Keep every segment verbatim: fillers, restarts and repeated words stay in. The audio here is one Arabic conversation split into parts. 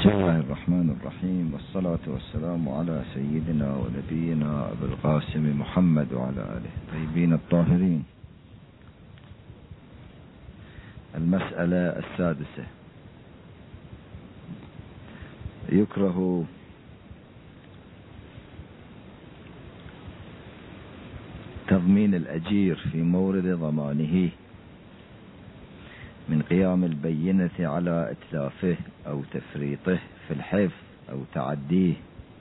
بسم الله الرحمن الرحيم، والصلاة والسلام على سيدنا ونبينا أبي القاسم محمد وعلى آله الطيبين الطاهرين. المسألة السادسة: يكره تضمين الأجير في مورد ضمانه من قيام البينة على إتلافه أو تفريطه في الحفظ أو تعديه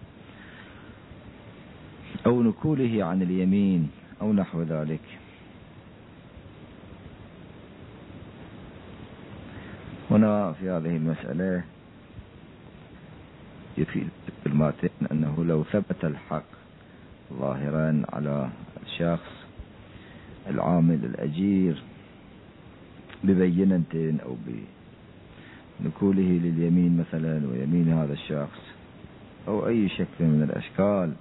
أو نكوله عن اليمين أو نحو ذلك. هنا في هذه المسألة يفيد الماتن أنه لو ثبت الحق ظاهرا على الشخص العامل الأجير ببينة أو بنكوله لليمين مثلا ويمين هذا الشخص أو أي شكل من الأشكال،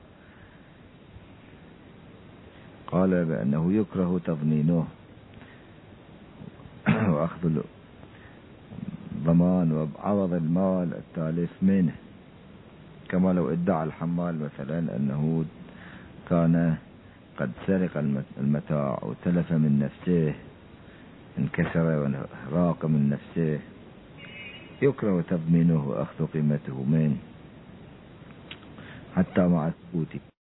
قال بأنه يكره تضمينه وأخذ ضمان وعوض المال التالف منه، كما لو ادعى الحمال مثلا أنه كان قد سرق المتاع أو تلف من نفسه، انكسر وراق من نفسه، يكره تضمينه وأخذ قيمته منه حتى مع ثبوته.